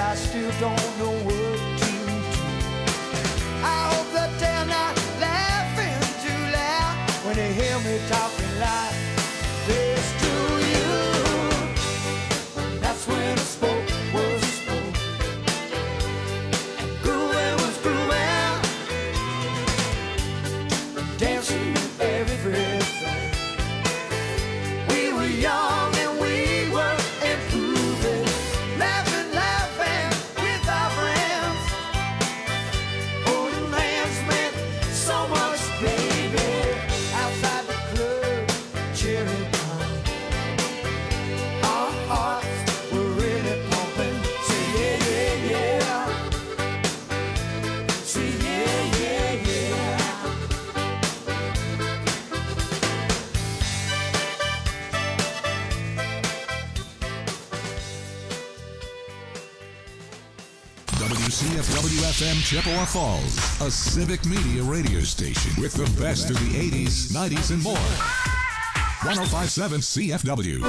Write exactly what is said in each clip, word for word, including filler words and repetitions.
I still don't know what to do. I hope that they're not laughing too loud when they hear me talking like this to you. That's when I spoke, was spoke, and grooving was grooving, dancing everything. We were young and we were improving, laughing, laughing with our friends. Holding hands meant so much, baby. Outside the club, cheering on. Our hearts were really pumping. Say yeah, yeah, yeah. Say yeah, yeah, yeah. W C F W F M Chippewa Falls, a civic media radio station with the best of the eighties, nineties, and more. one oh five point seven C F W.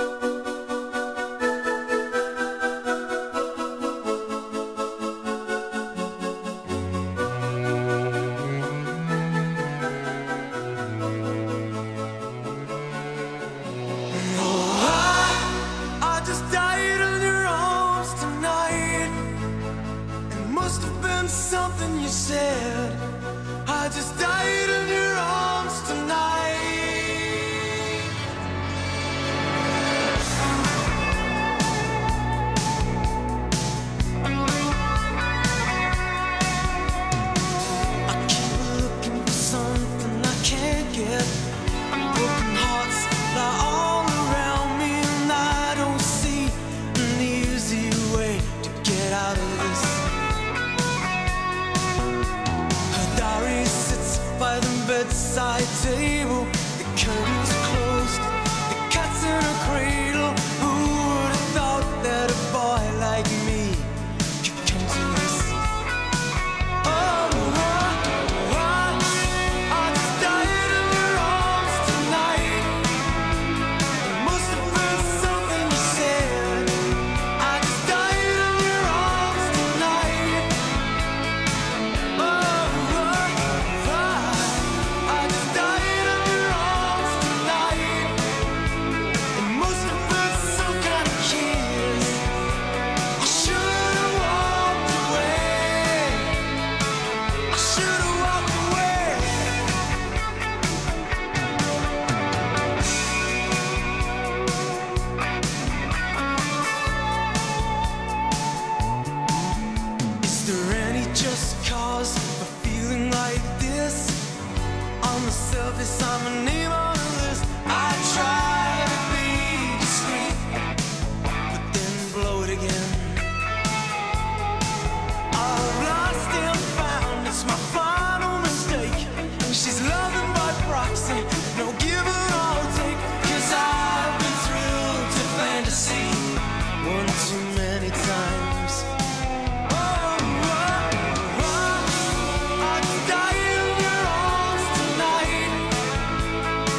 I just died in your arms tonight. It must have been something you said. I just died in your arms tonight. I keep looking for something I can't get. Broken hearts lie all around me, and I don't see an easy way to get out of this. Her diary sits by the bedside table. The curtains closed, the cat's in a cradle. Who would have thought that a boy like me could come to this? Oh, I, I just died in your arms tonight. It must have been something you said. I just died in your arms tonight. Oh, I, I just died in your arms tonight. It must have been some kind of kiss. I should have walked away. I should have walked away. Is there any just cause for feeling like this? On the surface, I'm a name on a list. I try to be discreet, but then blow it again. I've lost and found, it's my final mistake. She's loving by proxy, no give or take. Cause I've been thrilled to fantasy one too many times. Oh, oh, oh, I just died in your arms tonight.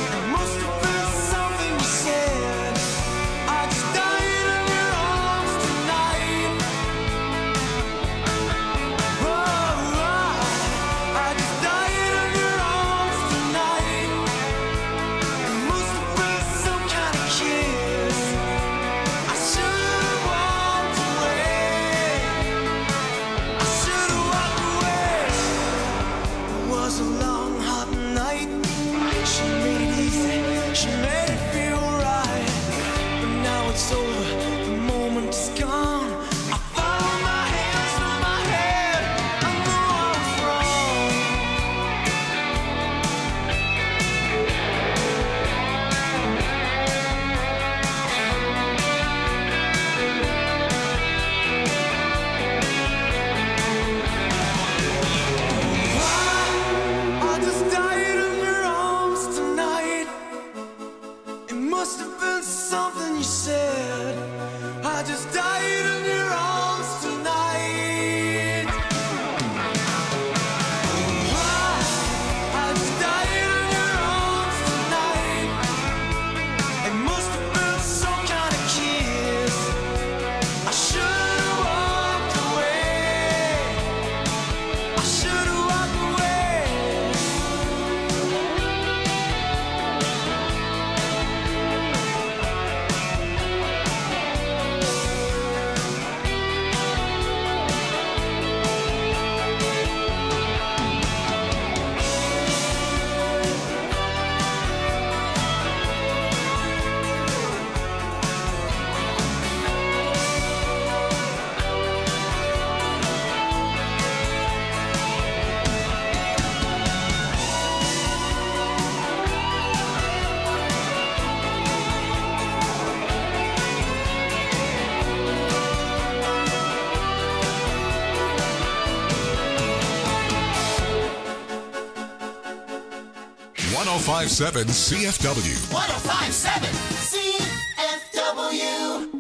five seven C F W. one oh five point seven C F W.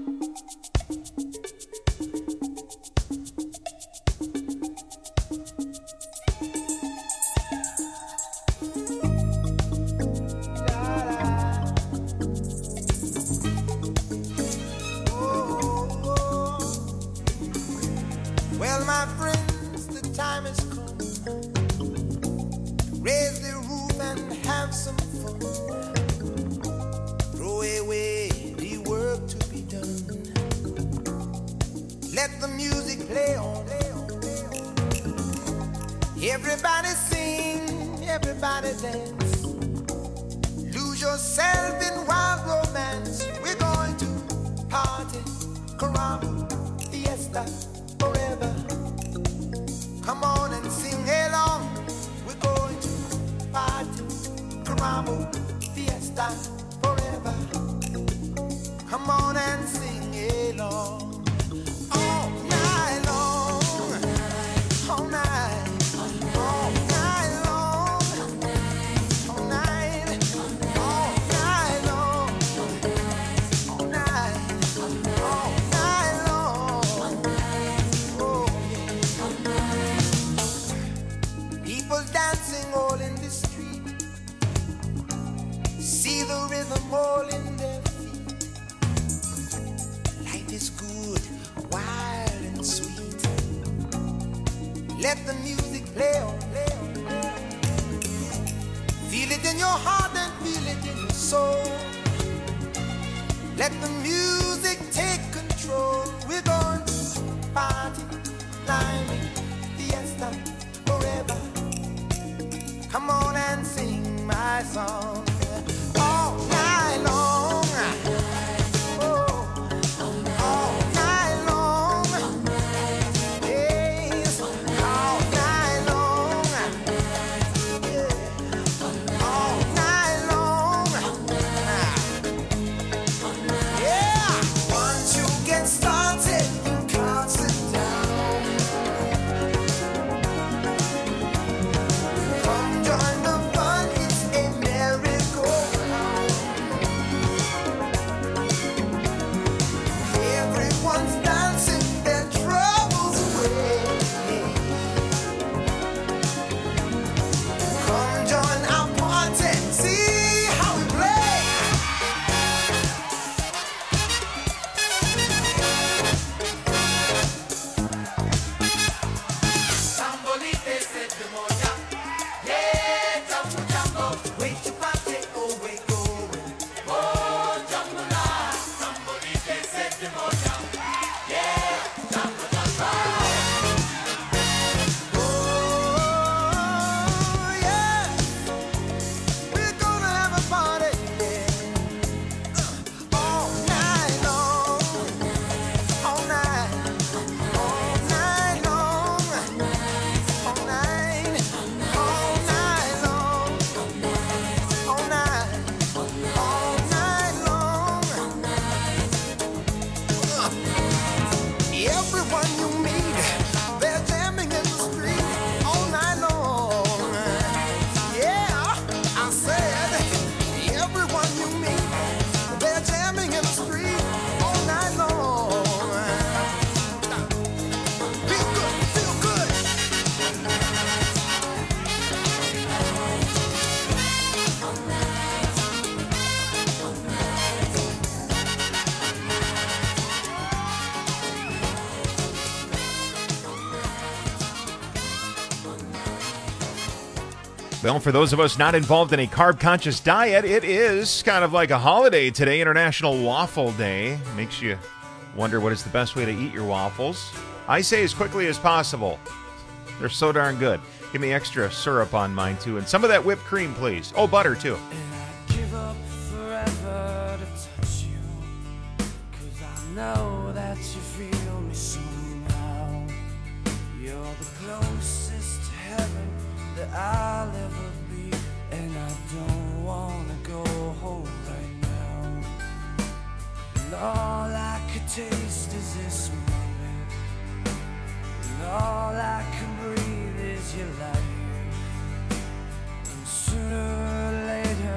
Well, my friends, the time has come. Raise the roof and have some fun. Throw away the work to be done. Let the music play on. Everybody sing, everybody dance. Lose yourself in wild romance. We're going to party, caramba, fiesta, forever. Come on and sing along. We're going to party, caramba, fiesta, forever. Come on and sing along. All night long, all night, all night long, all night, all night long, all night, all night long. Oh, yeah. People dancing all in the street. See the rhythm all in their feet. Life is good, wild and sweet. Let the music play on, play on, play on. Feel it in your heart and feel it in your soul. Let the music take control. We're going to party, climbing, fiesta, forever. Come on and sing my song all night long. Oh, all night long. Yes, all night long. Yeah, all night long. Yeah, once you get started, you can't sit down. Come join the fun, it's a merry-go-round. Everyone's dancing their troubles away. Come join our party, see how we play. Sambolite se demoja, yeah, jambo jambo, wait your party, oh wait going, oh jambo la, sambolite se demoja, yeah, jambo jambo, oh yeah, we're gonna have a party, yeah, all night long, all night, all night long. All night, all night long, all night, all night long. Everyone you meet, they're jamming in the street all night long. Yeah, I said, everyone you meet, they're jamming in the street all night long. Feel good, feel good. Well, for those of us not involved in a carb-conscious diet, it is kind of like a holiday today, International Waffle Day. Makes you wonder what is the best way to eat your waffles. I say as quickly as possible. They're so darn good. Give me extra syrup on mine, too. And some of that whipped cream, please. Oh, butter, too. And I'd give up forever to touch you, 'cause I know that you feel me somehow. You're the closest to heaven that I'll ever be, and I don't wanna go home right now. And all I could taste is this moment, and all I can breathe is your life. And sooner or later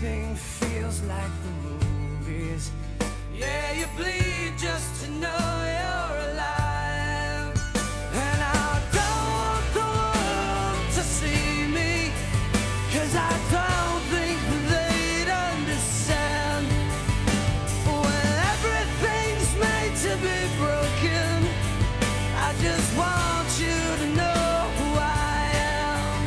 everything feels like the movies. Yeah, you bleed just to know you're alive. And I don't want the world to see me, 'cause I don't think they'd understand. When everything's made to be broken, I just want you to know who I am.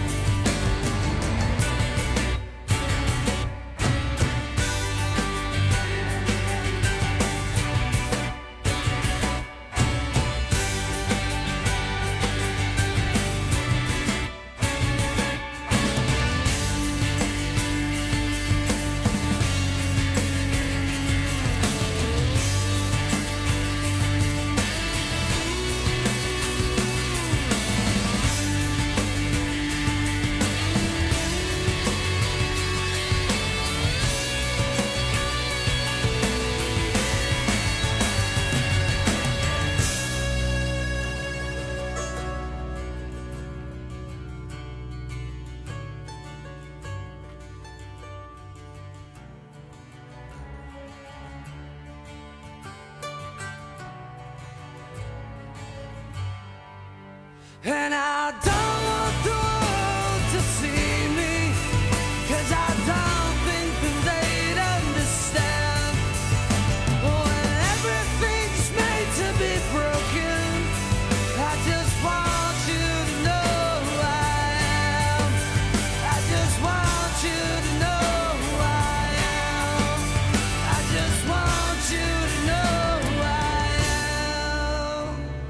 And I don't want the world to see me, 'cause I don't think that they'd understand. When everything's made to be broken, I just want you to know who I am. I just want you to know who I am. I just want you to know who I am.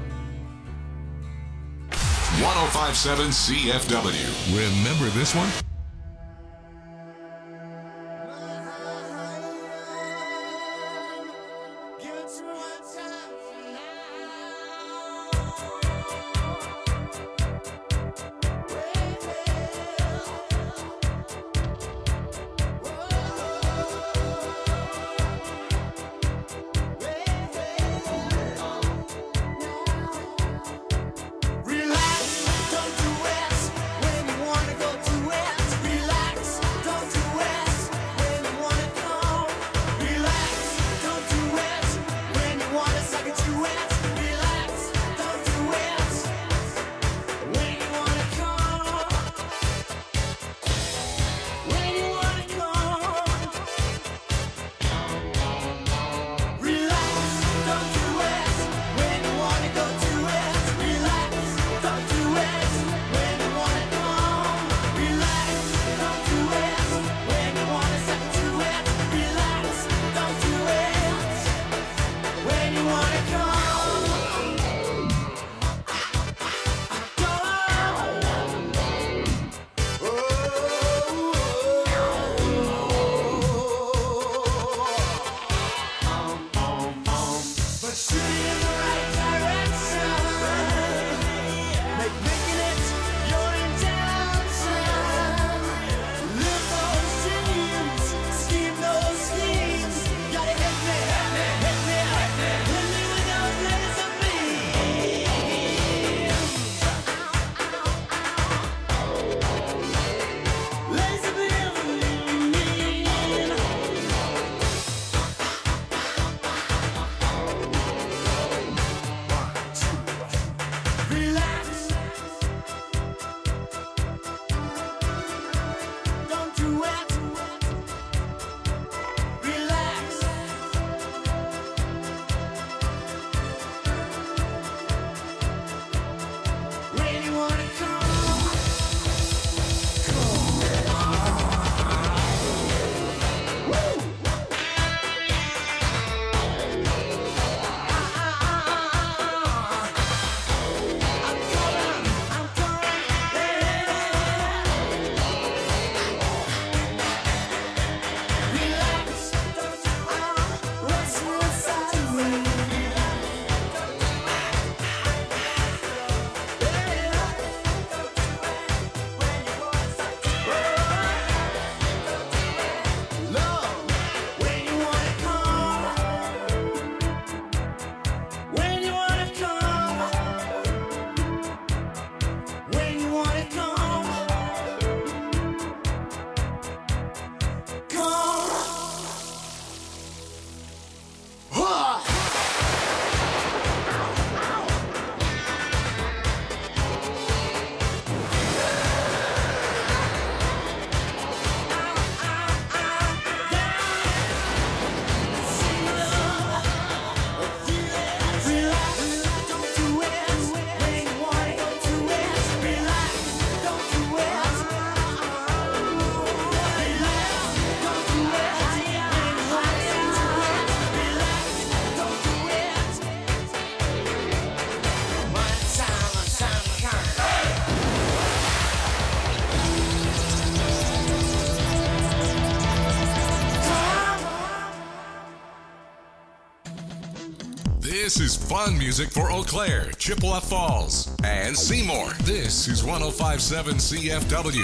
one oh five point seven C F W. Remember this one? Relax, don't do it when you wanna go to it. This is fun music for Eau Claire, Chippewa Falls, and Seymour. This is one oh five point seven C F W.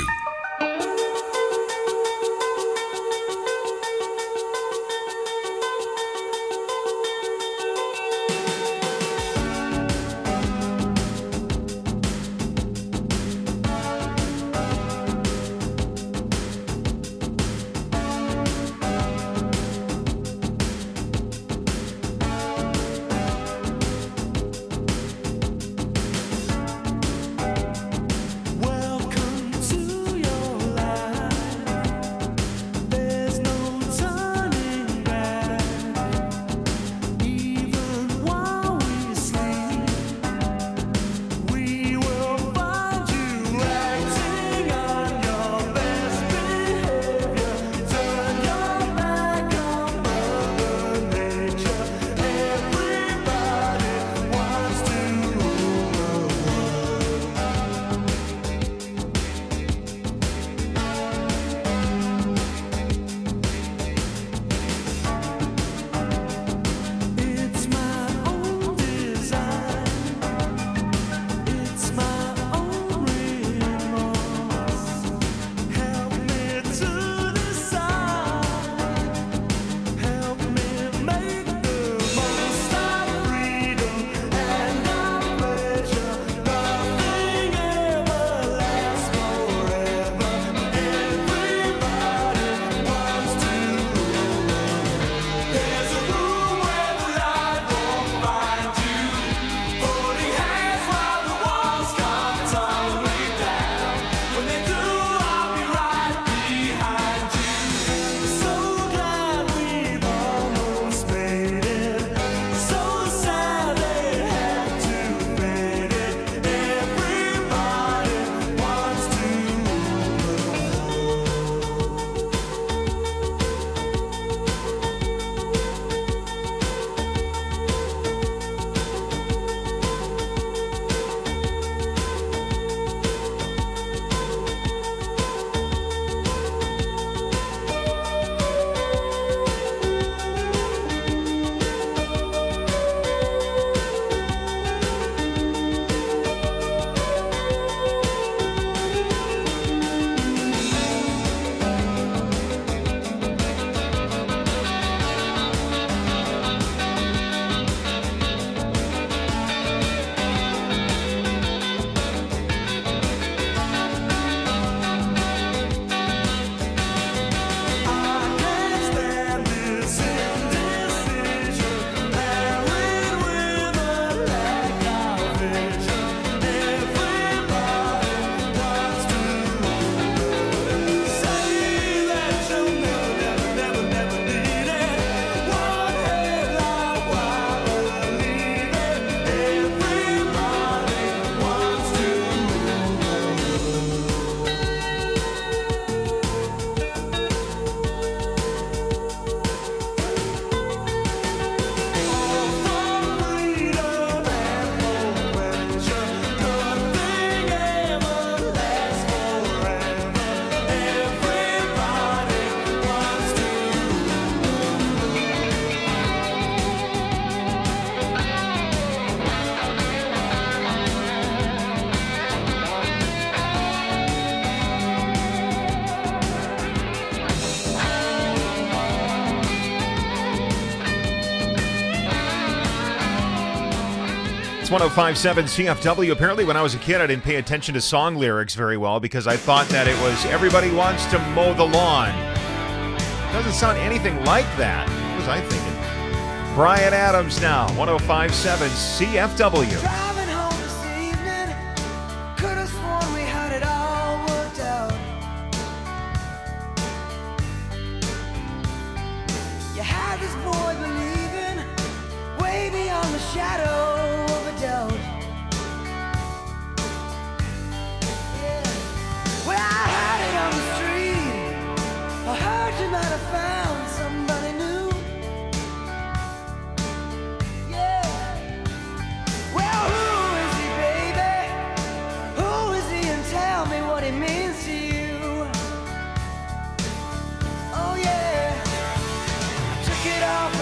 Welcome to your life. There's no turning back. Even while we sleep, we will find you acting on your best behavior. Turn your back on Mother Nature. Everybody wants to rule the world. It's my own design. It's my own remorse. Help me to decide. Help me make the most of freedom and of pleasure. Nothing ever lasts forever. Everybody wants to rule the world. There's a room where the light won't find you. Holding hands while the walls come tumbling down. When they do, I'll be right behind you. So glad we've almost made it. So sad they had to fade it. Everybody wants to rule the world. I can't stand this indecision, married with a lack of vision. Everybody wants to say that you'll never, never, never, never need it. One headline, why believe it? Everybody wants to freedom and pleasure. Nothing ever lasts forever. Everybody wants to It's one oh five point seven C F W. Apparently, when I was a kid, I didn't pay attention to song lyrics very well because I thought that it was everybody wants to mow the lawn. Doesn't sound anything like that. What was I thinking? Brian Adams now, one oh five point seven C F W. Driving home this evening, could have sworn we had it all worked out. You had this boy believing way beyond the shadow of a doubt. Yeah. Well, I heard it on the street. I heard you might have found somebody new. Yeah. Well, who is he, baby? Who is he, and tell me what he means to you? Oh yeah, I took it off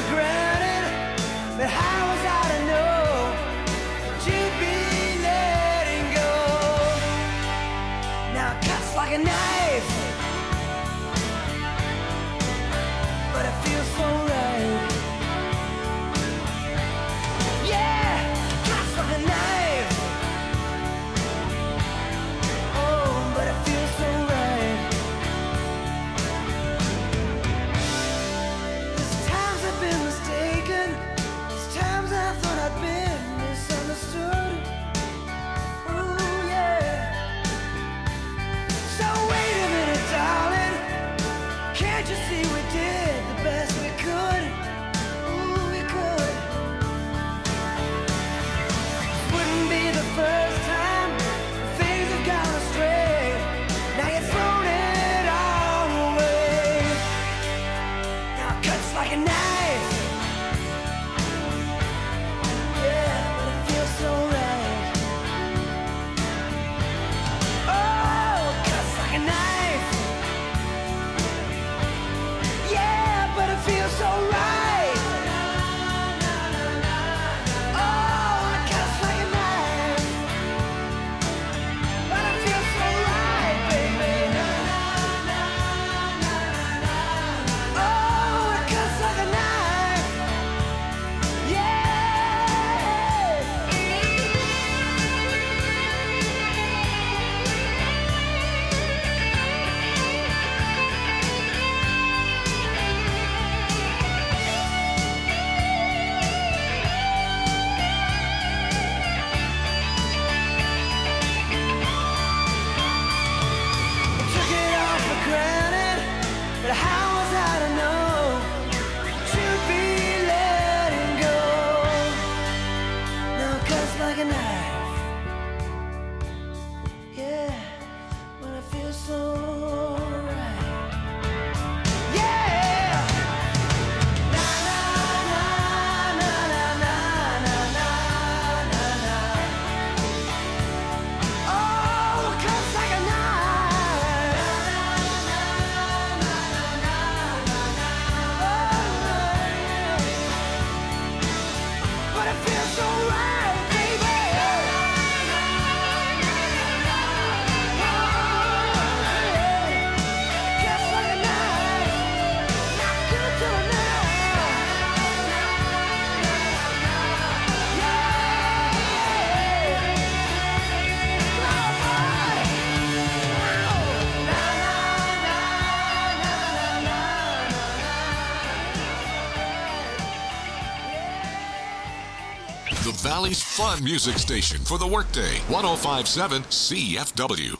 Valley's fun music station for the workday. one oh five point seven C F W.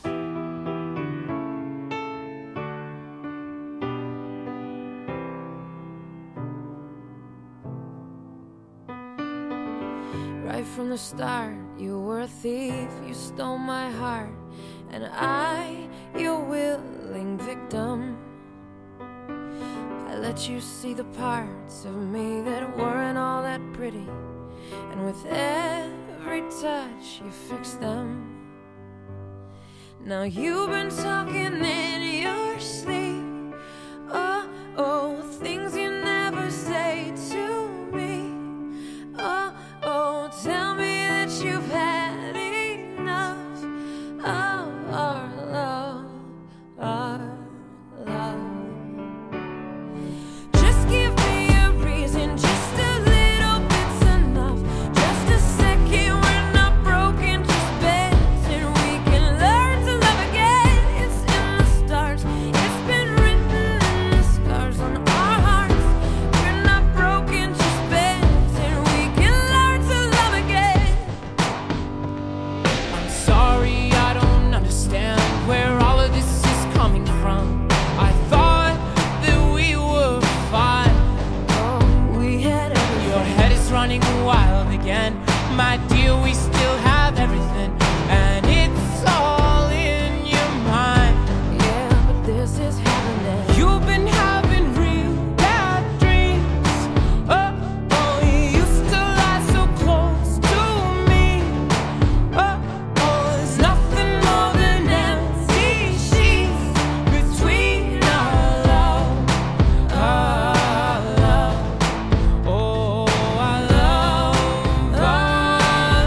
Right from the start, you were a thief, you stole my heart, and I, your willing victim. I let you see the parts of me that weren't all that pretty, and with every touch you fixed them. Now you've been talking in your sleep, oh, oh, things you never say to me, oh, oh, tell me that you've had enough of our love, our love. Just give me a reason, just a little bit's enough. Just a second, we're not broken, just bent, and we can learn to love again. It's in the stars, it's been written in the scars on our hearts. We're not broken, just bent, and we can learn to love again. I'm sorry, I don't understand where all of this is coming from. I thought that we were fine. Oh, we had everything. Your head is running wild again. My dear, we still have everything, and it's all in your mind. Yeah, but this is happening. You've been having real bad dreams. Oh, oh, you used to lie so close to me. Oh, oh, there's nothing more than empty sheets between our love, our love. Oh, our love, our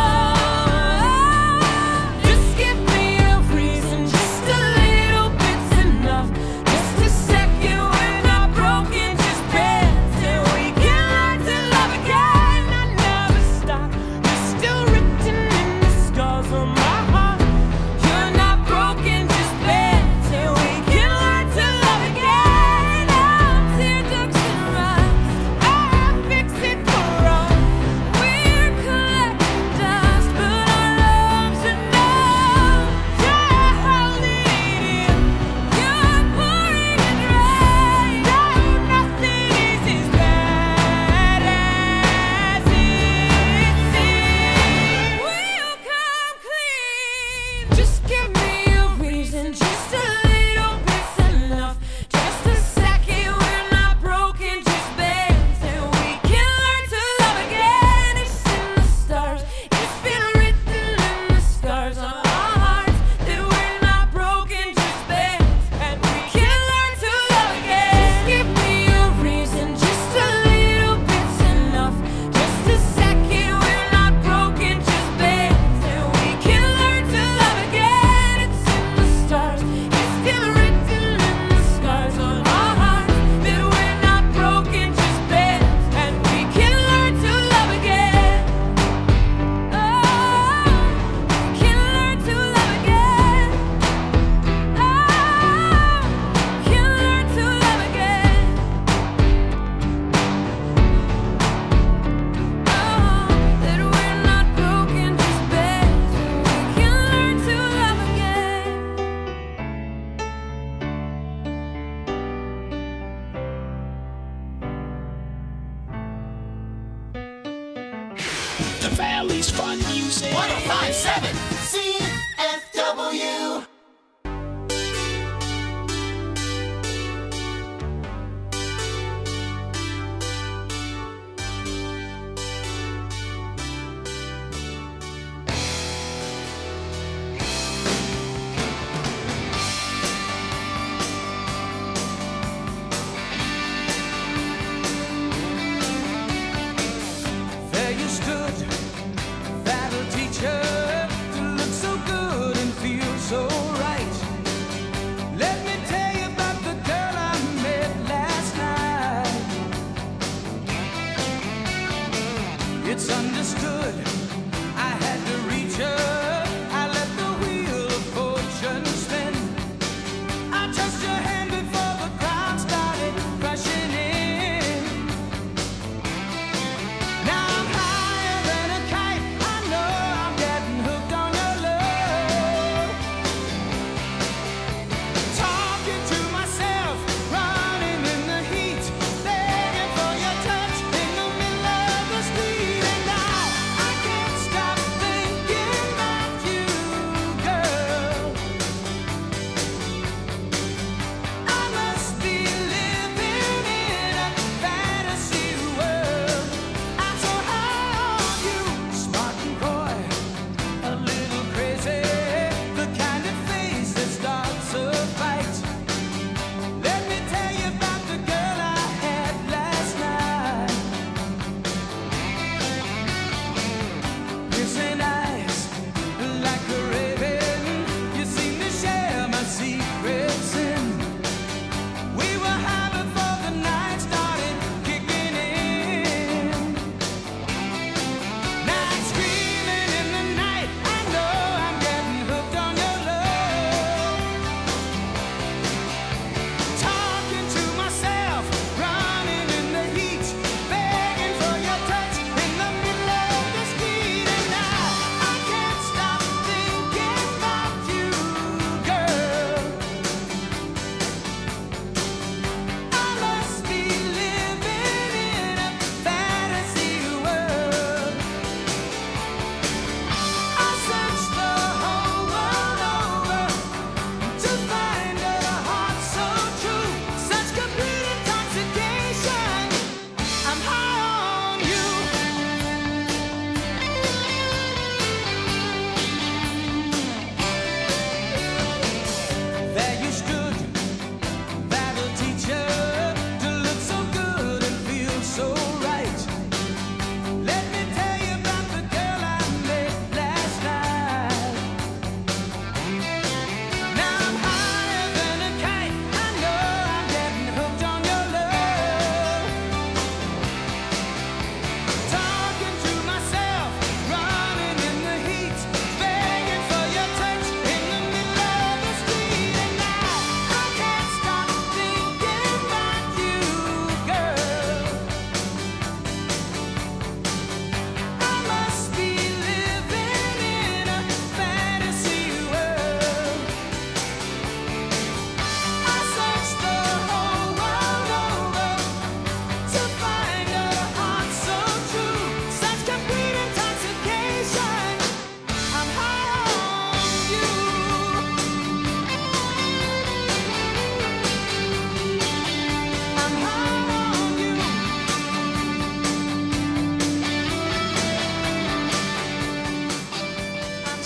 love. Just give me a reason, just a little bit's enough. Just a second, we're not broken, just bent, and we can learn to love again. I never stop, you're still written in the scars on my heart. You're not broken, just bent, and we can learn to love again. Now tear ducts and rocks, I fix it for us. We're collecting dust, but our love's enough. You're holding it in, you're pouring it right. No, nothing is as bad as it seems. We'll come clean. Just give me a reason, just a little bit's enough. Just a second, we're not broken, just bent, and we can learn to love again. It's in the stars, it's been written in the scars on our hearts that we're not broken, just bent, and we can learn to love again. Just give me a reason, just a little bit's enough. Just a second, we're not broken, just bent, and we can learn to love again. It's in the stars, it's been written in the scars on our hearts that we're not broken, just bent, and we can learn to love again. Oh, we can learn to love again. Oh, we can learn to love again. Oh, that we're not broken, just bent, and we can learn to love again. The Valley's fun music. one oh five point seven C F W. There you stood, that'll teach her to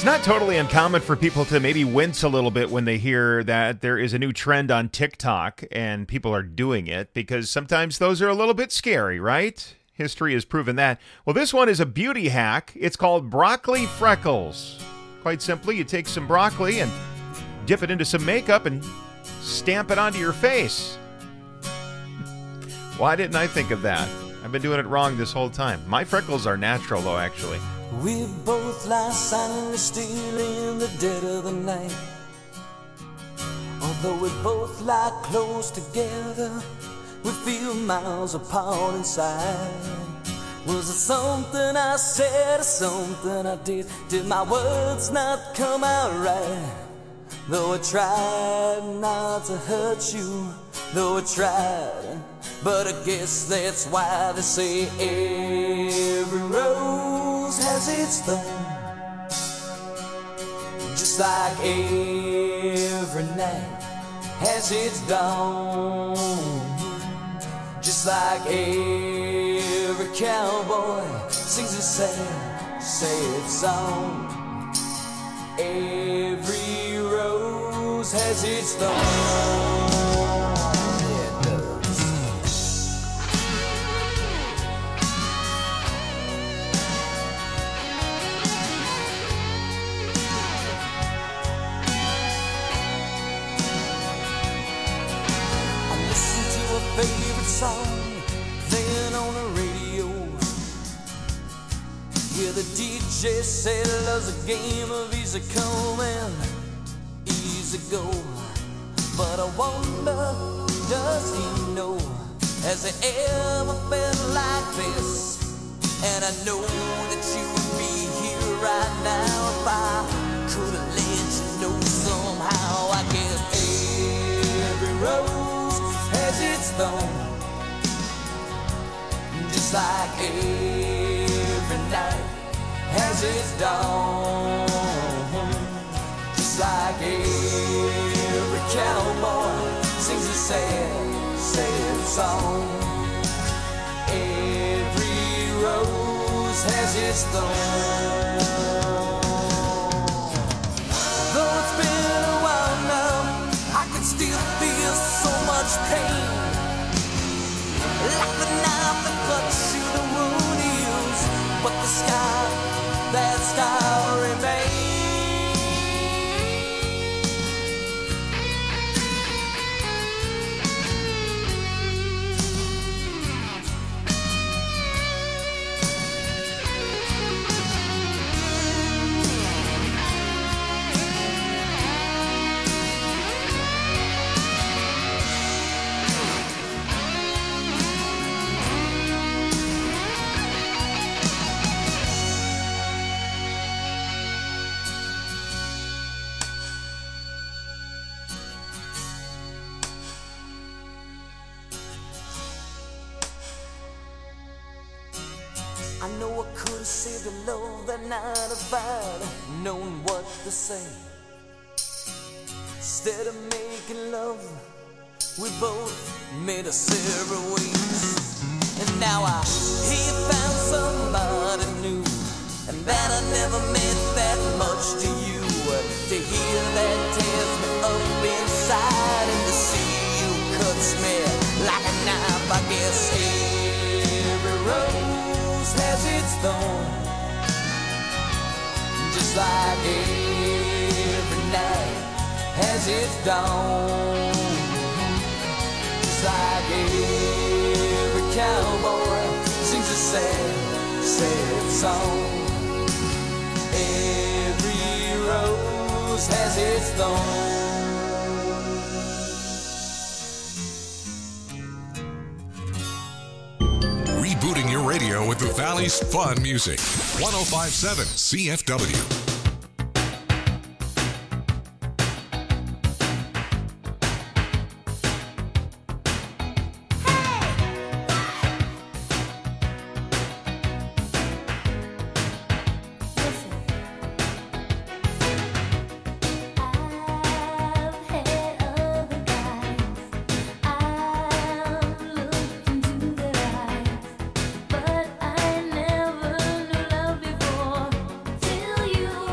It's not totally uncommon for people to maybe wince a little bit when they hear that there is a new trend on TikTok and people are doing it, because sometimes those are a little bit scary, right? History has proven that. Well, this one is a beauty hack. It's called broccoli freckles. Quite simply, you take some broccoli and dip it into some makeup and stamp it onto your face. Why didn't I think of that? I've been doing it wrong this whole time. My freckles are natural, though, actually. We both lie silently still in the dead of the night. Although we both lie close together, we feel miles apart inside. Was it something I said or something I did? Did my words not come out right? Though I tried not to hurt you, though I tried, but I guess that's why they say every rose has its thorn. Just like every night has its dawn. Just like every cowboy sings a sad, sad song. Every rose has its thorn. Yeah, it does. I listen to a favorite song playing on the radio, where the D J said love's a game of easy come and easy go. But I wonder, does he know? Has he ever felt like this? And I know that you would be here right now if I could have let you know somehow. I guess every rose has its thorn. Just like every night has its dawn. Just like every cowboy sings a sad, sad song. Every rose has its thorn. Though it's been a while now, I can still feel so much pain, like the knife that cuts through the wound heals, but the scar, that scar remains. I know I could have saved the love that night if I'd known what to say. Instead of making love, we both made us separate ways. And now I hear you found somebody new, and that I never meant that much to you. To hear that tears me up inside, and to see you cuts me like a knife. I guess every rose has its thorn. Just like every night has its dawn. Just like every cowboy sings a sad, sad song. Every rose has its thorn. Rebooting your radio with the Valley's fun music. one oh five point seven C F W. But I never knew love before till you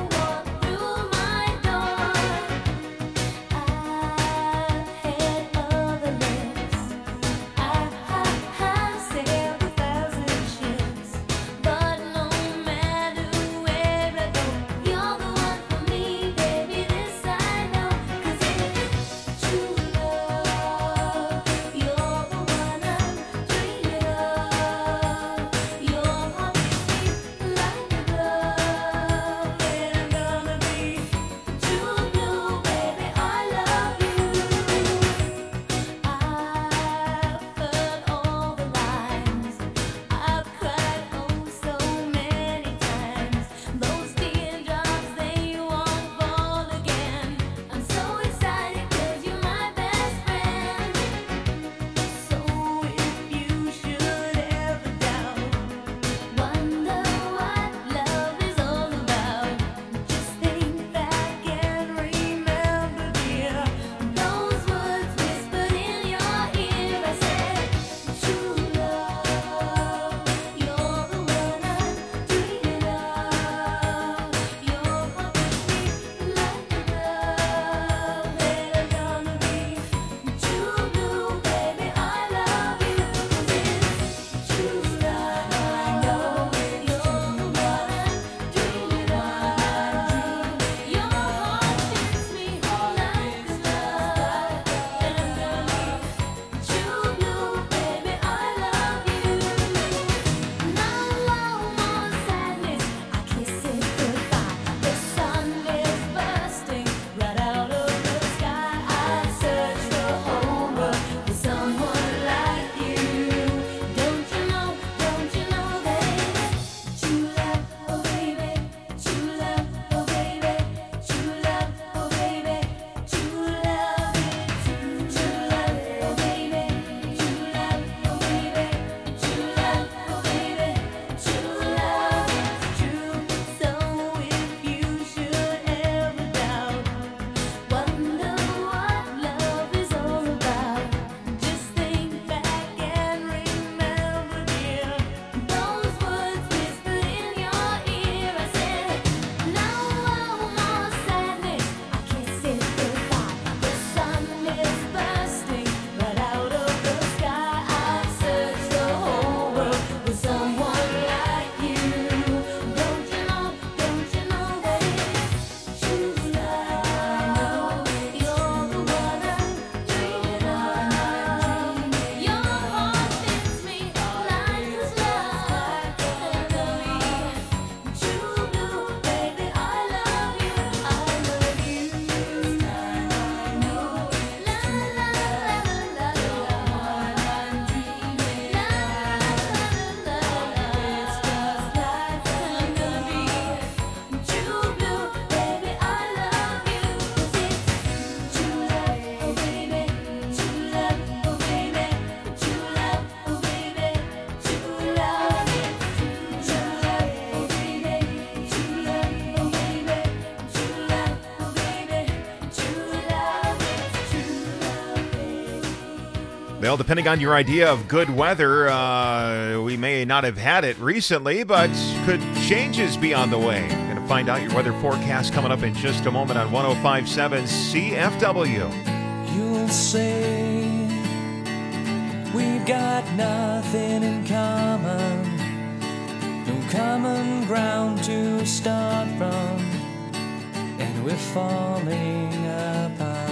Well, depending on your idea of good weather, uh, we may not have had it recently, but could changes be on the way? Going to find out your weather forecast coming up in just a moment on one oh five point seven C F W. You'll say we've got nothing in common, no common ground to start from, and we're falling apart.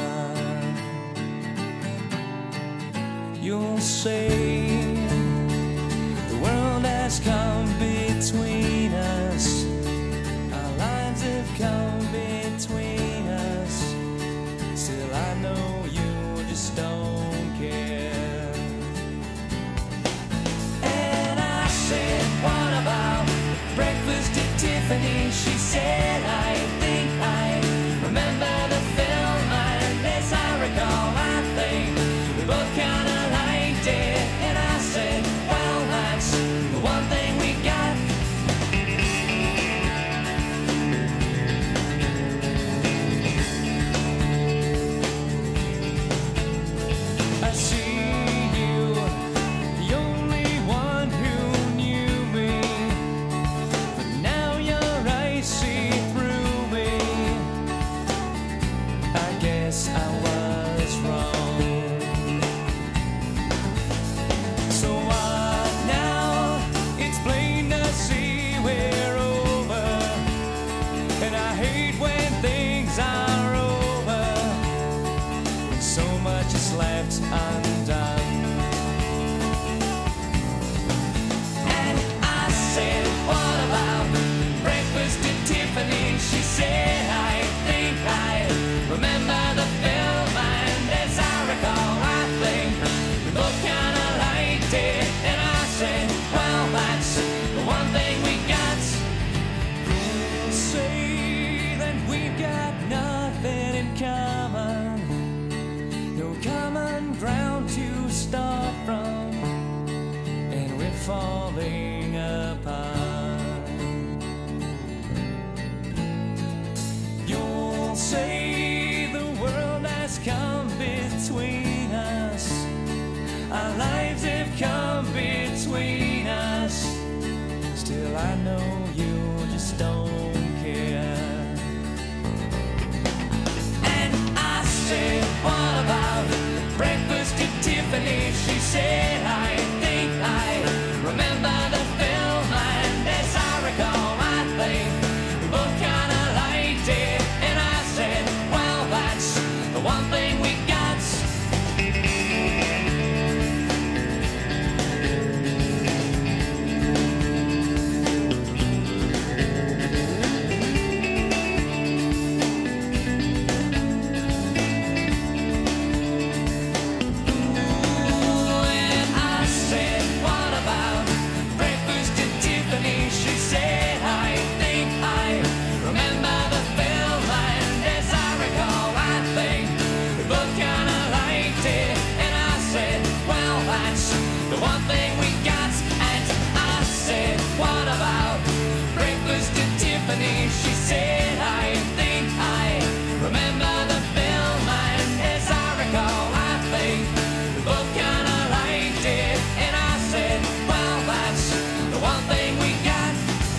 You'll say the world has come between us, our lives have come between us. Still I know you just don't care. And I said, what about breakfast at Tiffany? She said, I think I remember the film, and as I recall, I think we both kinda liked it. And I said, well, that's the one thing we got. I see you, the only one who knew me, but now your eyes see through me. I guess I was wrong. So what now? It's plain to see we're over, and I hate when things are over, when so much is left undone. And I said, what about breakfast at Tiffany? She said, I think I remember the film, and as I recall, I think we both kinda liked it. And I said, well, that's the one thing we got. You'll say that we've got nothing in common, no common ground to start from, and we're falling apart. You'll say the world has come between us, our lives have come between us. Still I know you just don't care. And I said, what about breakfast at Tiffany? She said, I think I remember the film, and as I recall, I think we both kinda liked it. And I said, well, that's the one thing we got. And I said, what about breakfast at Tiffany? She said, I think I remember the film, and as I recall, I think we both kinda liked it. And I said, well, that's the one thing we got. And I said, what about breakfast at Tiffany? She said, I think I remember the film, and as I recall, I think we both kinda liked it. And I said, well, that's the one thing we got.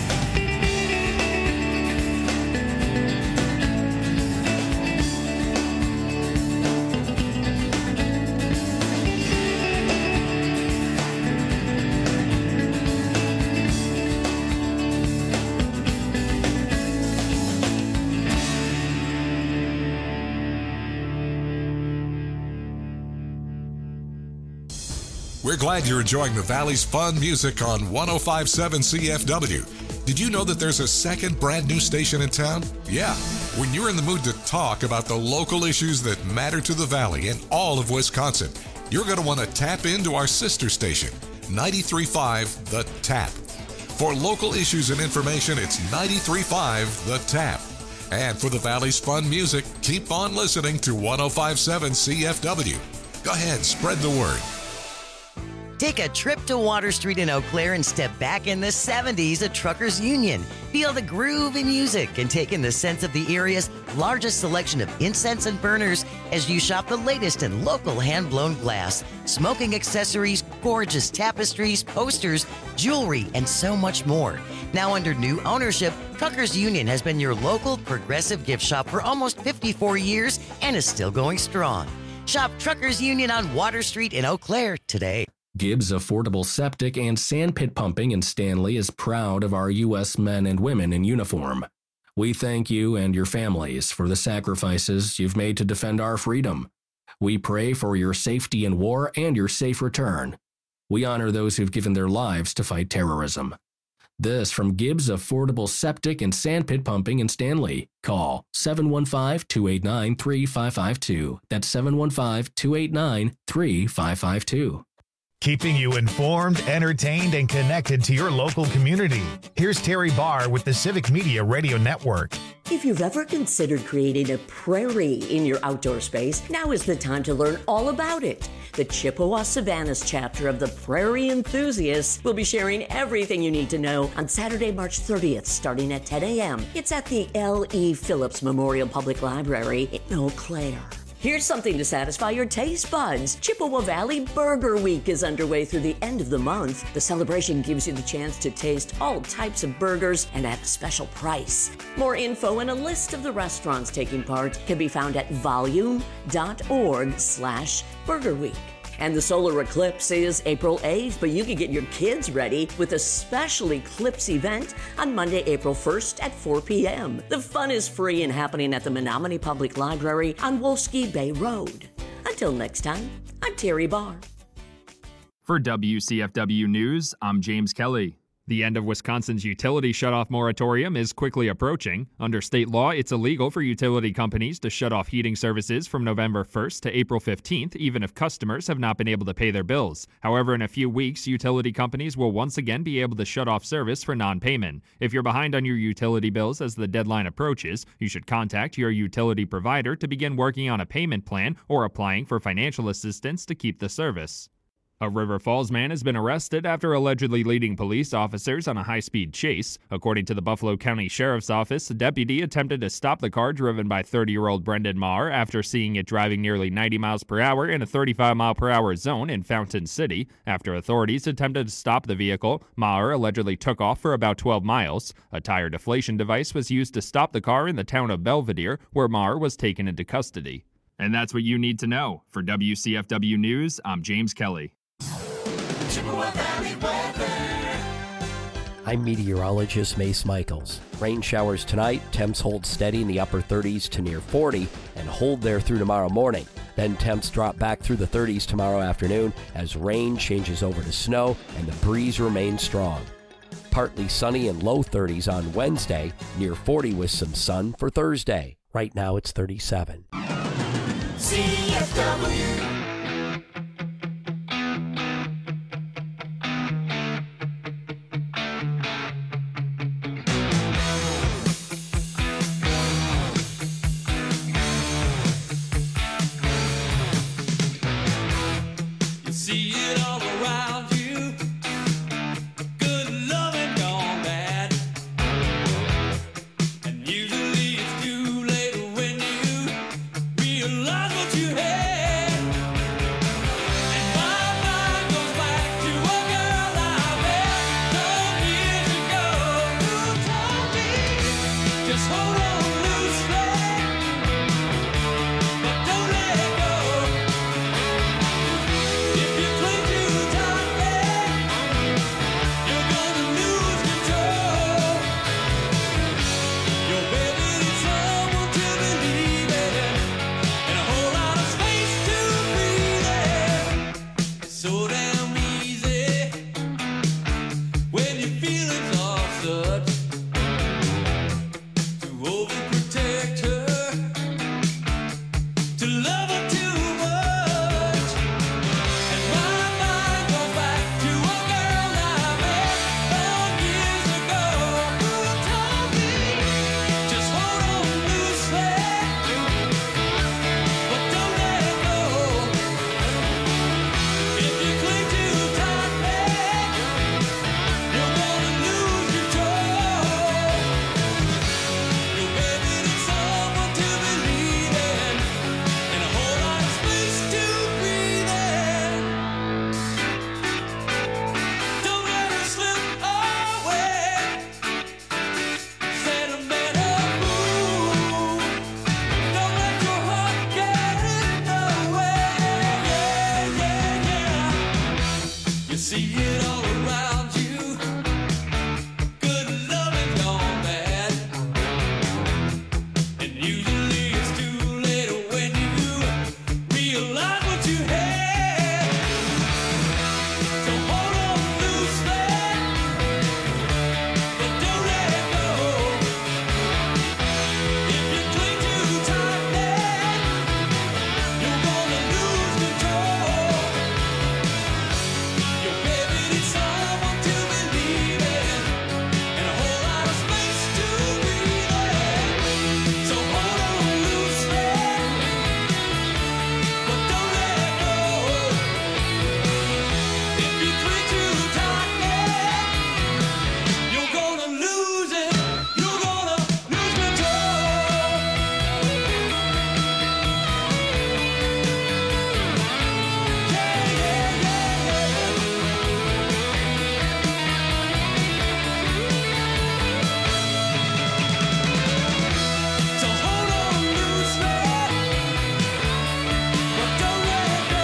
We're glad you're enjoying the Valley's fun music on one oh five point seven C F W. Did you know that there's a second brand new station in town? Yeah. When you're in the mood to talk about the local issues that matter to the Valley and all of Wisconsin, you're going to want to tap into our sister station, ninety-three point five The Tap. For local issues and information, it's ninety-three point five The Tap. And for the Valley's fun music, keep on listening to one oh five point seven C F W. Go ahead, spread the word. Take a trip to Water Street in Eau Claire and step back in the seventies at Truckers Union. Feel the groove in music and take in the sense of the area's largest selection of incense and burners as you shop the latest in local hand-blown glass, smoking accessories, gorgeous tapestries, posters, jewelry, and so much more. Now under new ownership, Truckers Union has been your local progressive gift shop for almost fifty-four years and is still going strong. Shop Truckers Union on Water Street in Eau Claire today. Gibbs Affordable Septic and Sandpit Pumping in Stanley is proud of our U S men and women in uniform. We thank you and your families for the sacrifices you've made to defend our freedom. We pray for your safety in war and your safe return. We honor those who've given their lives to fight terrorism. This from Gibbs Affordable Septic and Sandpit Pumping in Stanley. Call seven one five, two eight nine, three five five two. That's seven one five, two eight nine, three five five two. Keeping you informed, entertained, and connected to your local community. Here's Terry Barr with the Civic Media Radio Network. If you've ever considered creating a prairie in your outdoor space, now is the time to learn all about it. The Chippewa Savannas chapter of the Prairie Enthusiasts will be sharing everything you need to know on Saturday, March thirtieth, starting at ten a.m. It's at the L E. Phillips Memorial Public Library in Eau Claire. Here's something to satisfy your taste buds. Chippewa Valley Burger Week is underway through the end of the month. The celebration gives you the chance to taste all types of burgers and at a special price. More info and a list of the restaurants taking part can be found at volume dot org slash burger week. And the solar eclipse is April eighth, but you can get your kids ready with a special eclipse event on Monday, April first at four p.m. The fun is free and happening at the Menominee Public Library on Wolski Bay Road. Until next time, I'm Terry Barr. For W C F W News, I'm James Kelly. The end of Wisconsin's utility shutoff moratorium is quickly approaching. Under state law, it's illegal for utility companies to shut off heating services from November first to April fifteenth, even if customers have not been able to pay their bills. However, in a few weeks, utility companies will once again be able to shut off service for non-payment. If you're behind on your utility bills as the deadline approaches, you should contact your utility provider to begin working on a payment plan or applying for financial assistance to keep the service. A River Falls man has been arrested after allegedly leading police officers on a high-speed chase. According to the Buffalo County Sheriff's Office, a deputy attempted to stop the car driven by thirty-year-old Brendan Maher after seeing it driving nearly ninety miles per hour in a thirty-five mile per hour zone in Fountain City. After authorities attempted to stop the vehicle, Maher allegedly took off for about twelve miles. A tire deflation device was used to stop the car in the town of Belvedere, where Maher was taken into custody. And that's what you need to know. For W C F W News, I'm James Kelly. Chippewa Valley weather. I'm meteorologist Mace Michaels. Rain showers tonight, temps hold steady in the upper thirties to near forty and hold there through tomorrow morning. Then temps drop back through the thirties tomorrow afternoon as rain changes over to snow and the breeze remains strong. Partly sunny and low thirties on Wednesday, near forty with some sun for Thursday. Right now it's thirty-seven. C F W. Realize what you had. See it all around you. Good loving gone bad. And usually it's too late when you realize what you had. So hold on loosely, but don't let go. If you cling too tightly, you're gonna lose control. Your baby needs someone to believe in, and a whole lot of space to breathe in. So hold on loosely, but don't let go. If you cling too tightly, you're gonna lose it. You're gonna lose control. Yeah, yeah, yeah, yeah. So hold on loosely, but don't let go.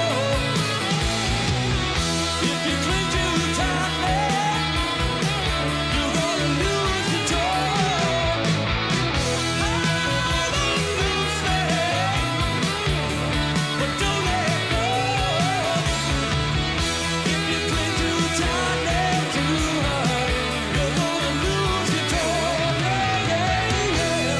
If you cling too tightly, you're gonna lose control. Hold on loosely, but don't let go. If you cling too tightly to her, you're gonna lose control. Yeah, yeah, yeah.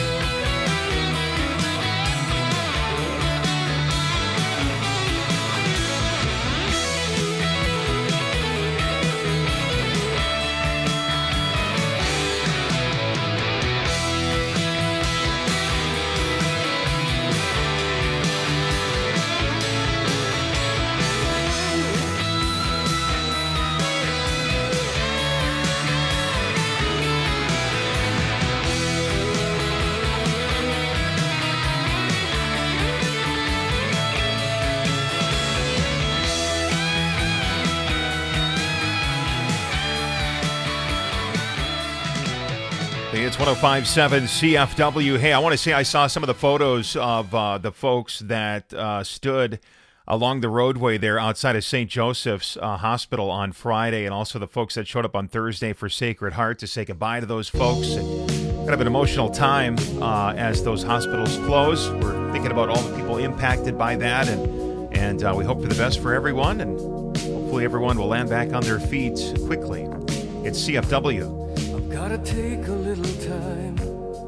It's one oh five point seven C F W. Hey, I want to say I saw some of the photos of uh, the folks that uh, stood along the roadway there outside of Saint Joseph's uh, Hospital on Friday, and also the folks that showed up on Thursday for Sacred Heart to say goodbye to those folks. And kind of an emotional time uh, as those hospitals close. We're thinking about all the people impacted by that, and, and uh, we hope for the best for everyone, and hopefully everyone will land back on their feet quickly. It's C F W. Gotta take a little time,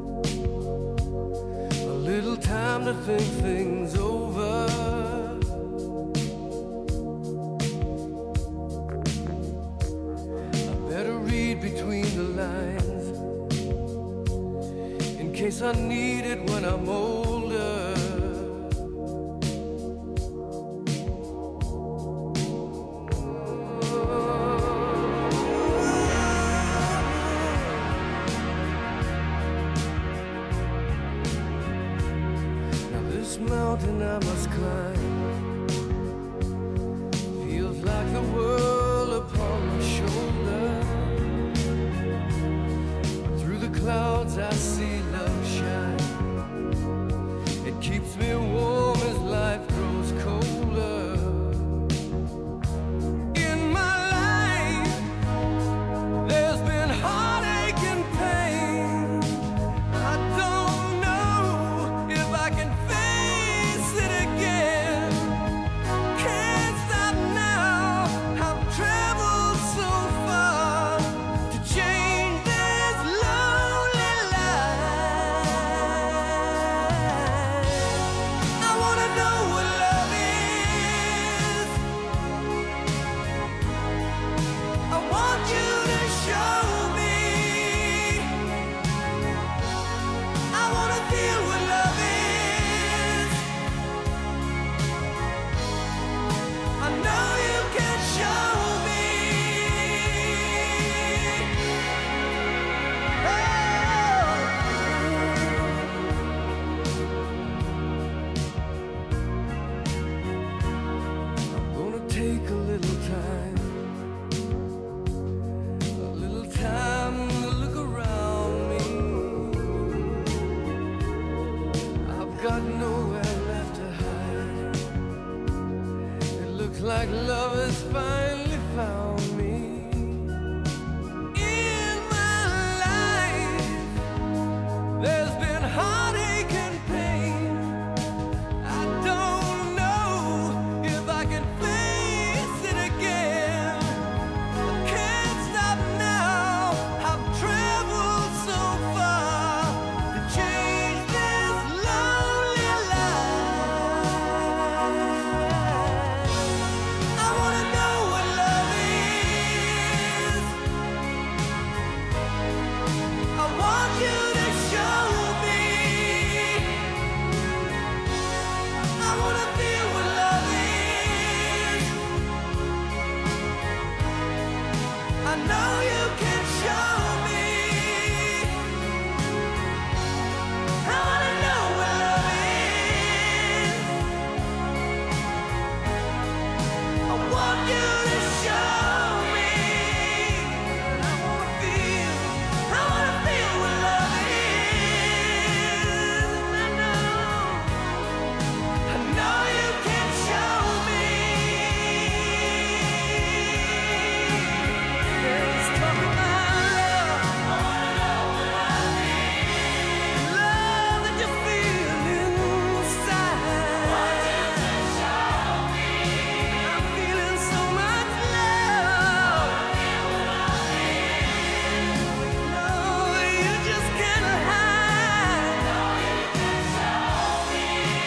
a little time to think things over. I better read between the lines, in case I need it when I'm older. Mountain I must climb feels like the world upon my shoulder. Through the clouds I see love shine. It keeps me warm as life grows colder. In my life there's been heartache and pain. I don't know if I can face it again. Can't stop now. I've traveled so far to change this lonely life. I wanna know what love is. I want you to show me. I wanna feel what love is. I know you can show me. I'm gonna take a little time, a little time to look around me. I've got nowhere left to hide. It looks like love has finally found me. In my life, there's been heartache and pain. I don't know if I can face it again. I can't stop now. I've traveled so far to change this lonely life. I wanna know what love is. I want you to show me. I wanna feel what love is. I know you can show me. I wanna know what love is. I want you to show me. I wanna feel, I wanna feel what love is. I know, I know you can show me. Let's talk about love. I wanna know what love is. Love that you feel inside. Want you to show me. I'm feeling so much love. Feel what love is. No, you just can't hide. No, you can show me.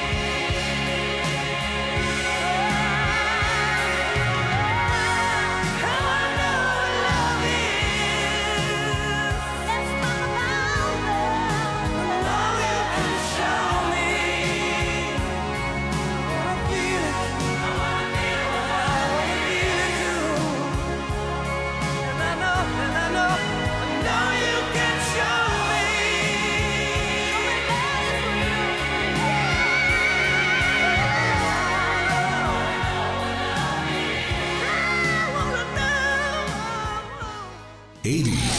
I wanna know what love is. Let's talk about love. No, you can show me. I wanna feel it. I wanna feel what love is. I wanna feel it too. And I know, and I know, I know you can show me. I wanna know. eighties,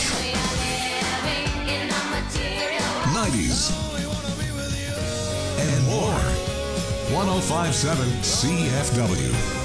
nineties, and more. one oh five point seven C F W.